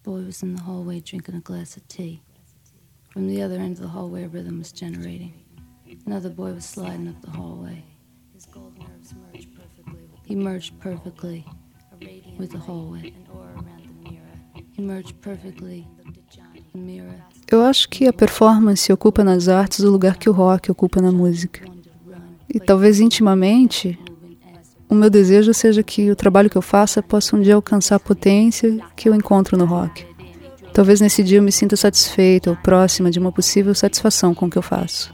boy was in the hallway drinking a glass of tea. From the other end of the hallway, a rhythm was generating. Another boy was sliding up the hallway. His gold nerves merged perfectly. He merged perfectly with the hallway. He merged perfectly with the mirror. Eu acho que a performance ocupa nas artes o lugar que o rock ocupa na música. E talvez intimamente, o meu desejo seja que o trabalho que eu faça possa um dia alcançar a potência que eu encontro no rock. Talvez nesse dia eu me sinta satisfeita ou próxima de uma possível satisfação com o que eu faço.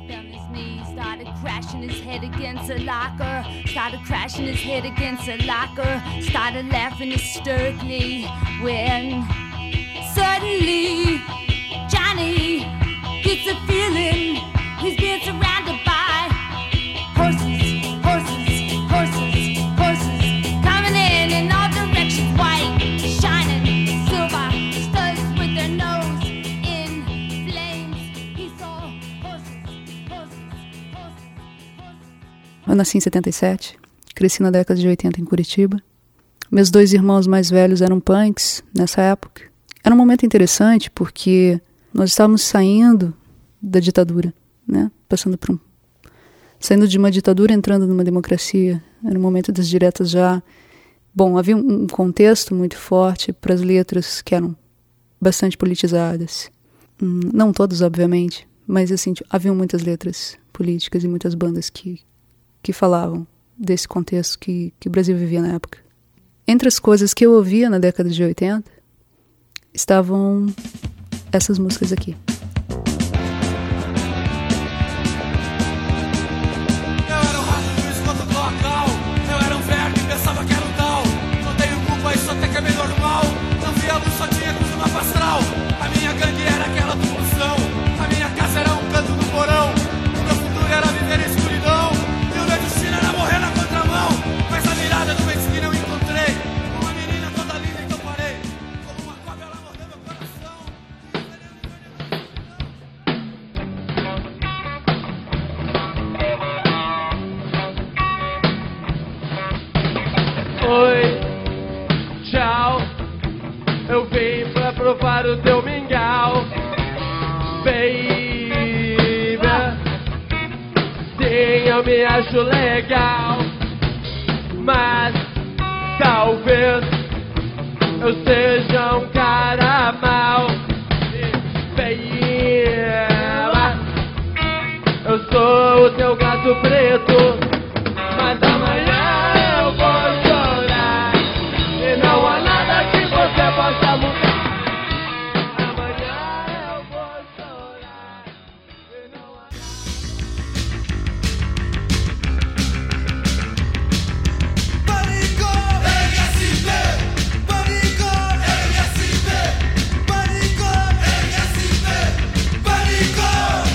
Johnny gets a feeling he's being surrounded by horses, horses, horses, horses, coming in all directions, white, shining, silver, studs with their nose in flames. He saw horses, horses, horses, horses. Eu nasci em 77, cresci na década de 80 em Curitiba. Meus 2 irmãos mais velhos eram punks nessa época. Era um momento interessante porque nós estávamos saindo da ditadura, né? Saindo de uma ditadura, entrando numa democracia. Era um momento das diretas já. Bom, havia um contexto muito forte para as letras que eram bastante politizadas. Não todas, obviamente, mas assim, haviam muitas letras políticas e muitas bandas que falavam desse contexto que o Brasil vivia na época. Entre as coisas que eu ouvia na década de 80, estavam essas músicas aqui. Eu era um rato do esgoto local. Eu era um velho que pensava que era um tal. Não tenho culpa, isso até que é bem normal. Não vi a luz, só tinha cruz no mapa astral. A minha gangue era aquela do Função. A minha casa era um canto no porão. O meu futuro era viver em escuridão. E o meu destino era morrer na contramão. Mas a mirada do mês que não encontrei. Uma menina toda linda, então parei. Como uma cobra ela mordeu meu coração. Oi, tchau, eu vim pra provar o teu mingau, baby. Sim, eu me acho legal, mas talvez eu seja um cara mau, baby. Eu sou o teu gato preto, mas amanhã eu vou chorar. E não há nada que você possa mudar. Amanhã eu vou chorar. E não há Pânico, MST, pânico, MST, pânico, MST, pânico.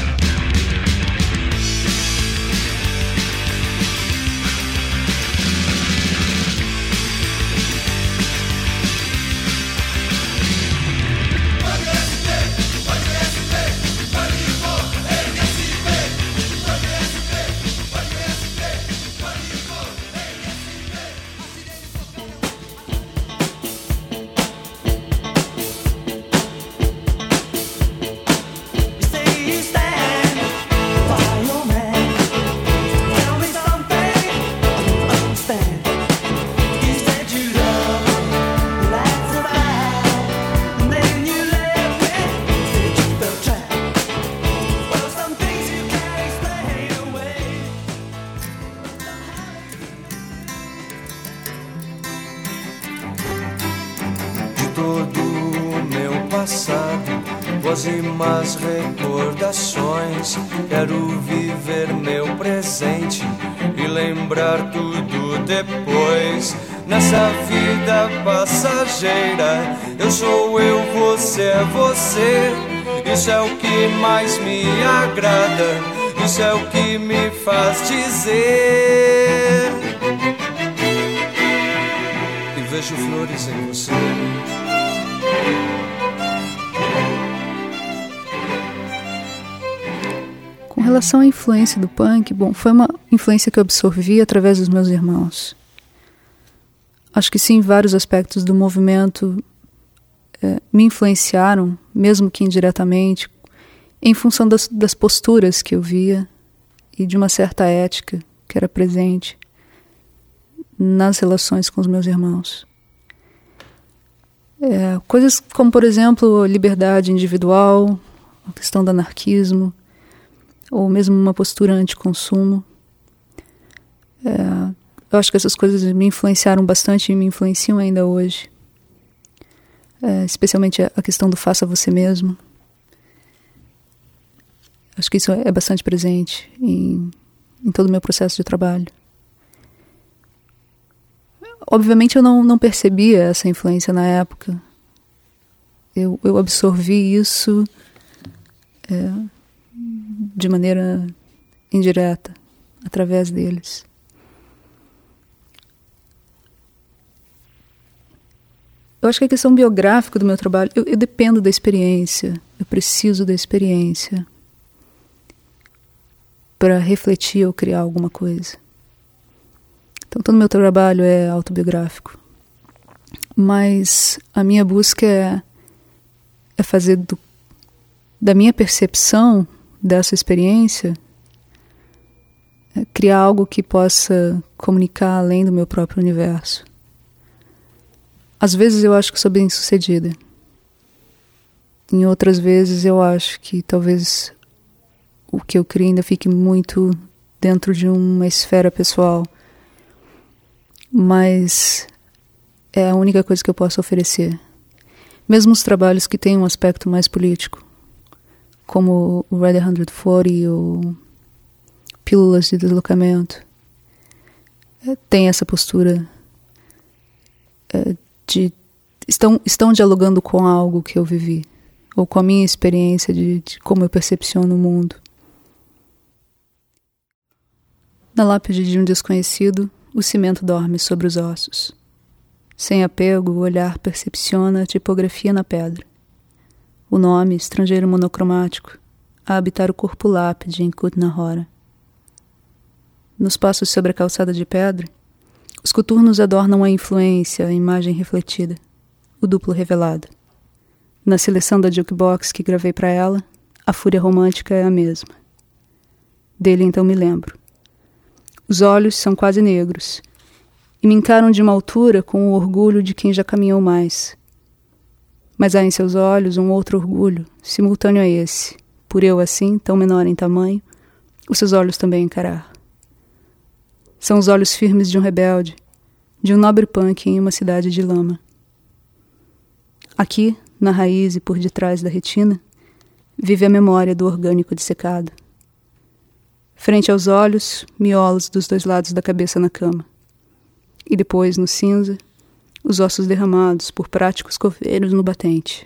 Todo o meu passado, pósimas recordações. Quero viver meu presente e lembrar tudo depois. Nessa vida passageira, eu sou eu, você é você. Isso é o que mais me agrada, isso é o que me faz dizer. E vejo flores em você. Com relação à influência do punk, bom, foi uma influência que eu absorvi através dos meus irmãos. Acho que sim, vários aspectos do movimento me influenciaram, mesmo que indiretamente, em função das posturas que eu via e de uma certa ética que era presente nas relações com os meus irmãos. Coisas como, por exemplo, liberdade individual, a questão do anarquismo, ou mesmo uma postura anti-consumo. Eu acho que essas coisas me influenciaram bastante e me influenciam ainda hoje. Especialmente a questão do faça você mesmo. Acho que isso é bastante presente em todo o meu processo de trabalho. Obviamente eu não percebia essa influência na época. Eu absorvi isso de maneira indireta, através deles. Eu acho que a questão biográfica do meu trabalho, eu dependo da experiência, eu preciso da experiência para refletir ou criar alguma coisa. Então todo o meu trabalho é autobiográfico. Mas a minha busca é fazer da minha percepção dessa experiência, criar algo que possa comunicar além do meu próprio universo. Às vezes eu acho que sou bem-sucedida. Em outras vezes eu acho que talvez o que eu crio ainda fique muito dentro de uma esfera pessoal. Mas é a única coisa que eu posso oferecer. Mesmo os trabalhos que têm um aspecto mais político, como o Red 140 ou Pílulas de Deslocamento, tem essa postura estão dialogando com algo que eu vivi, ou com a minha experiência de como eu percepciono o mundo. Na lápide de um desconhecido, o cimento dorme sobre os ossos. Sem apego, o olhar percepciona a tipografia na pedra. O nome, estrangeiro monocromático, a habitar o corpo lápide em Kutna Hora. Nos passos sobre a calçada de pedra, os coturnos adornam a influência, a imagem refletida, o duplo revelado. Na seleção da jukebox que gravei para ela, a fúria romântica é a mesma. Dele então me lembro. Os olhos são quase negros e me encaram de uma altura com o orgulho de quem já caminhou mais. Mas há em seus olhos um outro orgulho, simultâneo a esse, por eu assim, tão menor em tamanho, os seus olhos também encarar. São os olhos firmes de um rebelde, de um nobre punk em uma cidade de lama. Aqui, na raiz e por detrás da retina, vive a memória do orgânico dissecado. Frente aos olhos, miolos dos dois lados da cabeça na cama. E depois, no cinza, os ossos derramados por práticos coveiros no batente.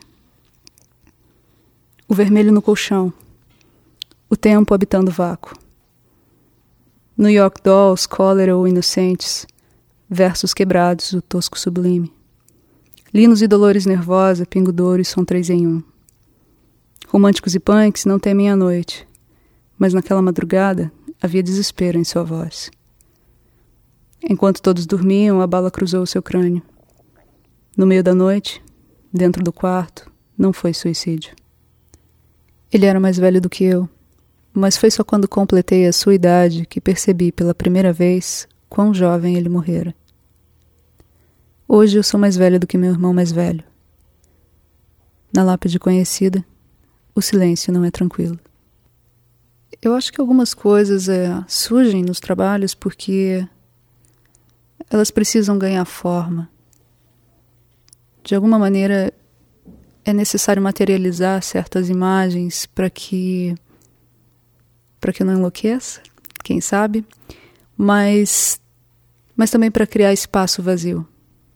O vermelho no colchão. O tempo habitando o vácuo. New York Dolls, Cólera ou Inocentes, versos quebrados, o tosco sublime. Linos e Dolores Nervosa, Pingo Douro e Som 3 em 1. Românticos e punks não temem a noite, mas naquela madrugada havia desespero em sua voz. Enquanto todos dormiam, a bala cruzou o seu crânio. No meio da noite, dentro do quarto, não foi suicídio. Ele era mais velho do que eu, mas foi só quando completei a sua idade que percebi pela primeira vez quão jovem ele morrera. Hoje eu sou mais velha do que meu irmão mais velho. Na lápide conhecida, o silêncio não é tranquilo. Eu acho que algumas coisas surgem nos trabalhos porque elas precisam ganhar forma. De alguma maneira, é necessário materializar certas imagens para que eu não enlouqueça, quem sabe, mas também para criar espaço vazio.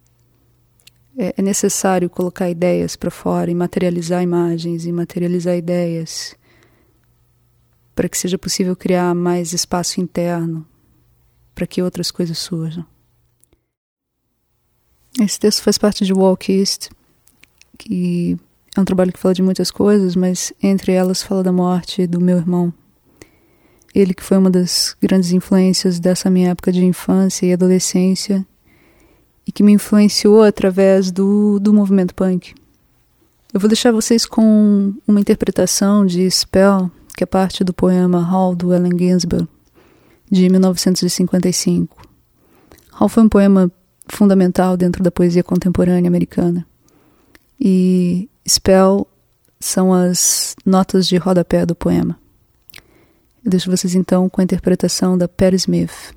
É necessário colocar ideias para fora e materializar imagens e materializar ideias para que seja possível criar mais espaço interno para que outras coisas surjam. Esse texto faz parte de Walk East, que é um trabalho que fala de muitas coisas, mas entre elas fala da morte do meu irmão. Ele que foi uma das grandes influências dessa minha época de infância e adolescência e que me influenciou através do movimento punk. Eu vou deixar vocês com uma interpretação de Spell, que é parte do poema Hall, do Allen Ginsberg, de 1955. Hall foi um poema fundamental dentro da poesia contemporânea americana. E Spell são as notas de rodapé do poema. Eu deixo vocês então com a interpretação da Patti Smith.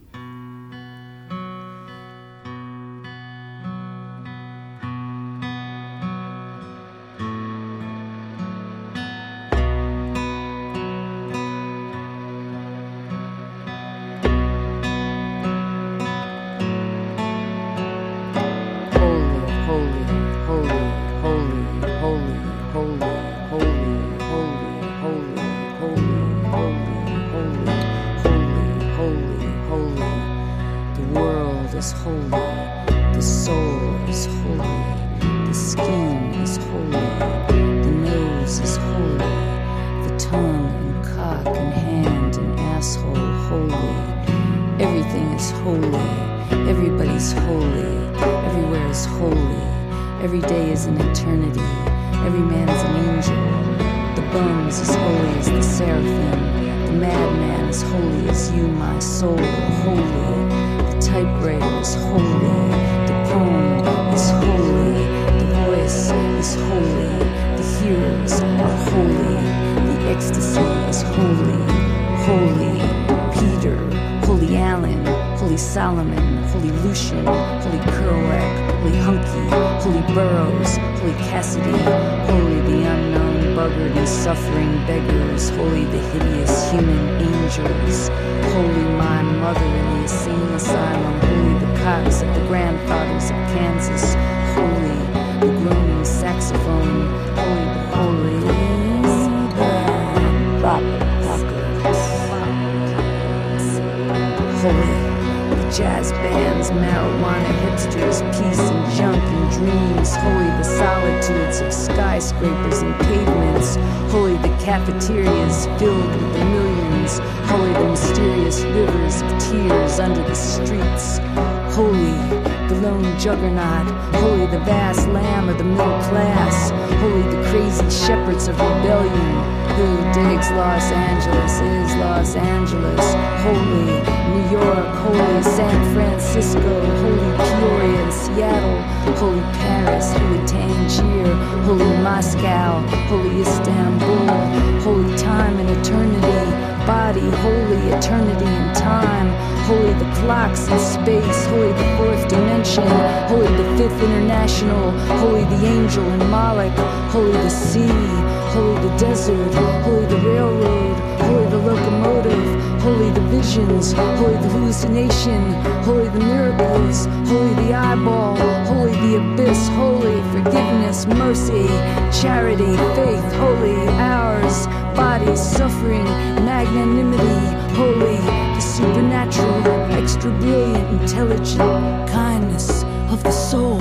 Jazz bands, marijuana hipsters, peace and junk and dreams. Holy the solitudes of skyscrapers and pavements. Holy the cafeterias filled with the millions. Holy the mysterious rivers of tears under the streets. Holy the lone juggernaut. Holy the vast lamb of the middle class. Holy the crazy shepherds of rebellion. Who digs Los Angeles is Los Angeles. Holy New York, holy San Francisco, holy Peoria and Seattle, holy Paris, holy Tangier, holy Moscow, holy Istanbul, holy time and eternity, body, holy eternity and time, holy the clocks in space, holy the fourth dimension, holy the fifth international, holy the angel and Moloch, holy the sea, holy the desert, holy the railroad, holy the locomotive, holy the visions, holy the hallucination, holy the miracles, holy the eyeball, holy the abyss, holy forgiveness, mercy, charity, faith, holy ours, bodies, suffering, magnanimity, holy the supernatural, extra brilliant, intelligent kindness of the soul.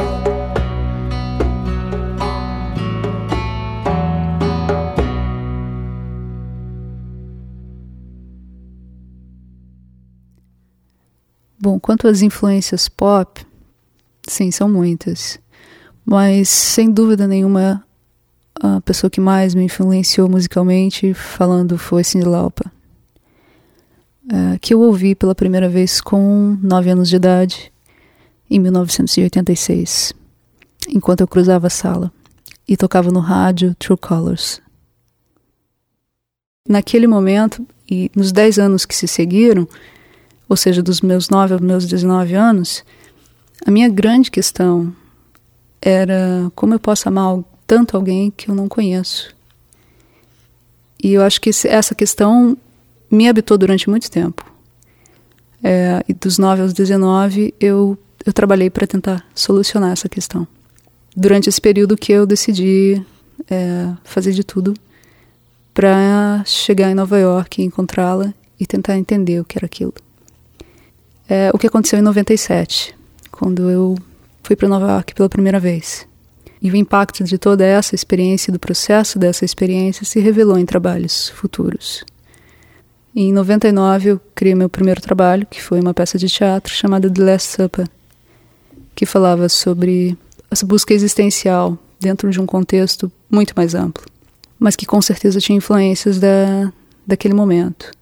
Bom, quanto às influências pop, sim, são muitas. Mas, sem dúvida nenhuma, a pessoa que mais me influenciou musicalmente, falando, foi Cyndi Lauper. Que eu ouvi pela primeira vez com 9 anos de idade, em 1986, enquanto eu cruzava a sala e tocava no rádio True Colors. Naquele momento, e nos 10 anos que se seguiram, ou seja, dos meus 9 aos meus 19 anos, a minha grande questão era como eu posso amar tanto alguém que eu não conheço. E eu acho que essa questão me habitou durante muito tempo. E dos 9 aos 19, eu trabalhei para tentar solucionar essa questão. Durante esse período que eu decidi fazer de tudo para chegar em Nova York e encontrá-la e tentar entender o que era aquilo. O que aconteceu em 97, quando eu fui para Nova York pela primeira vez. E o impacto de toda essa experiência e do processo dessa experiência se revelou em trabalhos futuros. Em 99 eu criei meu primeiro trabalho, que foi uma peça de teatro chamada The Last Supper, que falava sobre essa busca existencial dentro de um contexto muito mais amplo, mas que com certeza tinha influências daquele momento.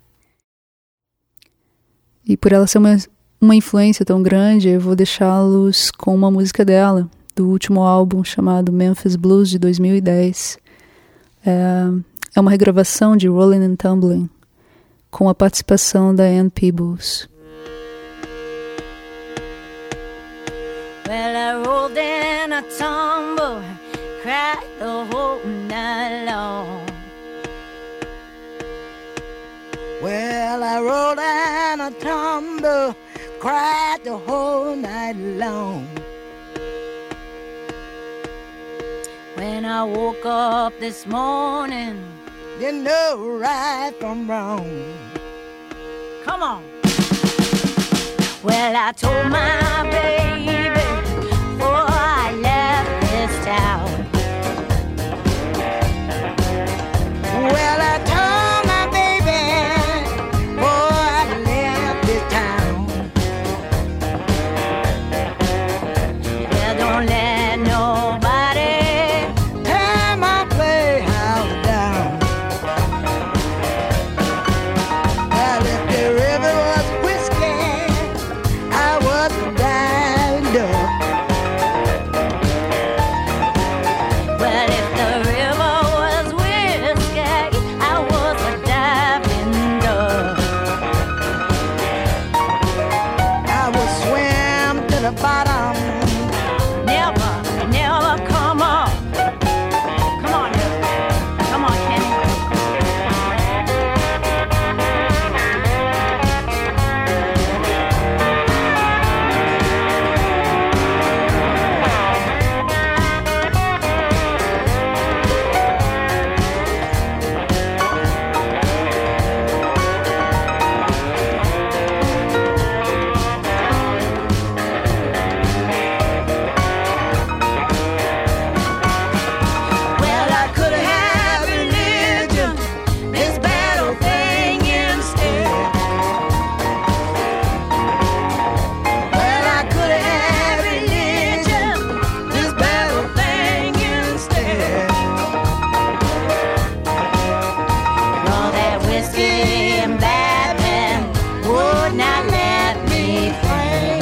E por ela ser uma influência tão grande, eu vou deixá-los com uma música dela, do último álbum chamado Memphis Blues, de 2010. É uma regravação de Rollin' and Tumbling, com a participação da Ann Peebles. Well, I rolled in a tumble, cried the whole night long. Well, I rolled in a tumble, cried the whole night long. When I woke up this morning, didn't know right from wrong. Come on. Well, I told my baby before I left this town. Well, I told my baby before I left this town. Well, don't let nobody tear my playhouse down. Well, if the river was whiskey, I was a dying duck. Well, if the river was whiskey, I was a diving duck. I would swim to the bottom, never come up. Come on, come on, Kenny. Well, I could have religion, this battle thing instead. Well, I could have religion, this battle thing instead. All that whiskey and Batman would not let me play.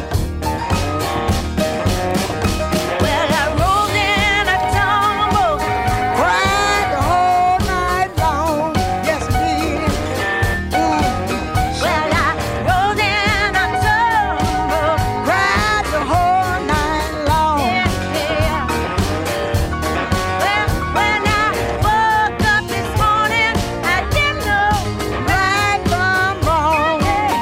Well, I rolled in a tumble, cried the whole night long. Yes, I did. Well, I rolled in a tumble, cried the whole night long. Yeah. Well, when I woke up this morning, I didn't know right from wrong.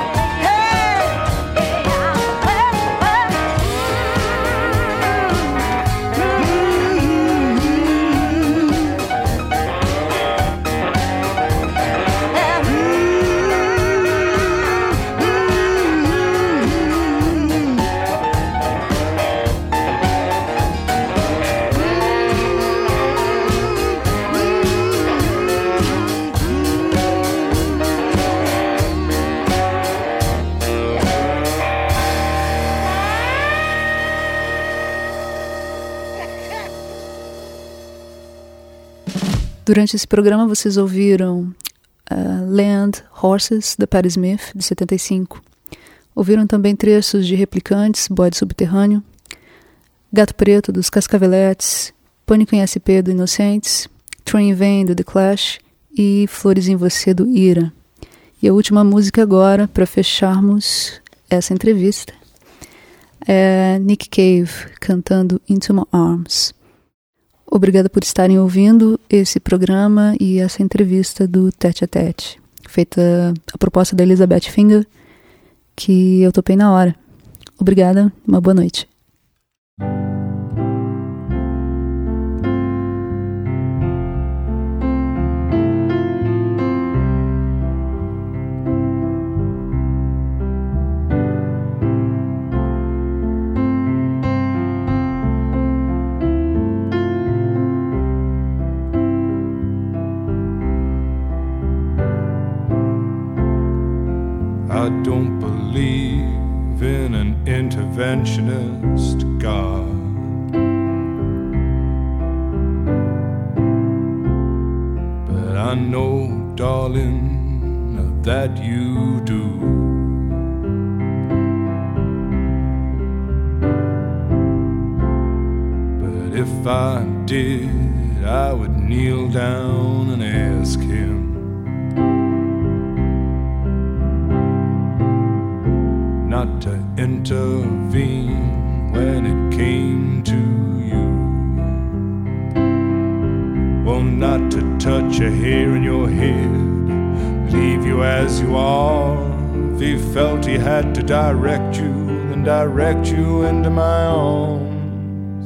Durante esse programa vocês ouviram Land, Horses, da Patti Smith, de 75. Ouviram também trechos de Replicantes, Bode Subterrâneo, Gato Preto, dos Cascaveletes, Pânico em SP, do Inocentes, Train Vem, do The Clash e Flores em Você, do Ira. E a última música agora, para fecharmos essa entrevista, é Nick Cave, cantando Into My Arms. Obrigada por estarem ouvindo esse programa e essa entrevista do Tete a Tete, feita a proposta da Elizabeth Finger, que eu topei na hora. Obrigada, uma boa noite. I don't believe in an interventionist God. I know, darling, that you do. But if I did, I would kneel down and ask him not to intervene when it came to you. Well, not to touch a hair in your head, leave you as you are. If he felt he had to direct you, then direct you into my arms.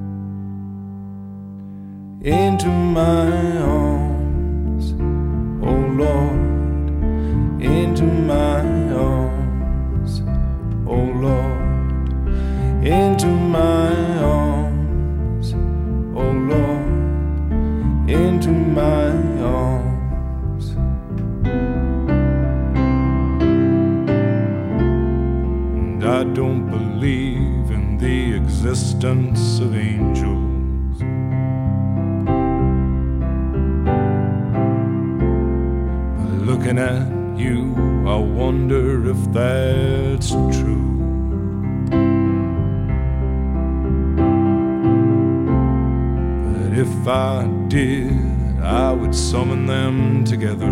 Into my arms, oh Lord, into my arms, oh Lord, into my arms, oh Lord, into my arms. And I don't believe in the existence of angels. Looking at you, I wonder if that's true. But if I did, I would summon them together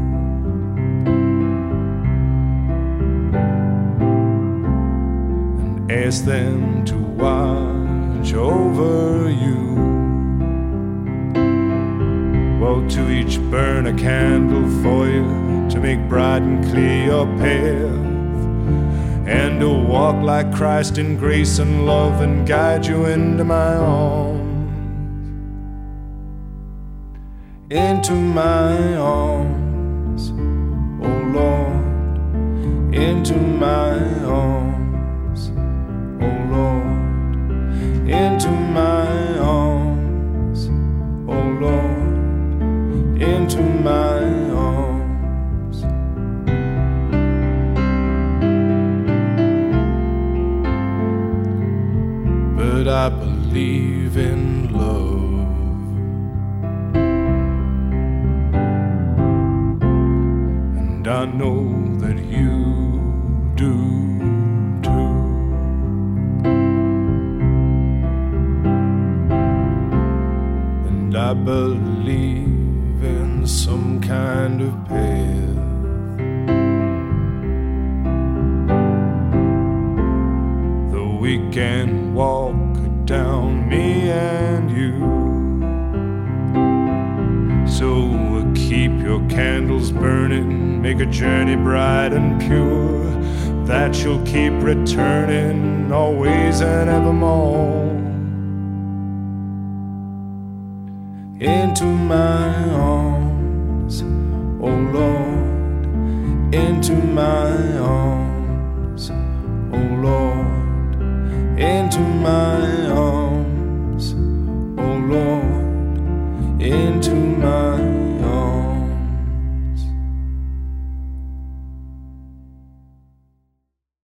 and ask them to watch over you. Well, to each burn a candle for you, to make bright and clear your path, and to walk like Christ in grace and love and guide you into my arms. Into my arms, oh Lord, into my arms, oh Lord, into my arms, oh Lord, into my arms. But I believe in love, and I know that you do too. And I believe in some kind of path that we can walk down, me and you. So keep your candles burning, make a journey bright and pure, that you'll keep returning always and evermore. Into my arms, oh Lord, into my arms, oh Lord, into my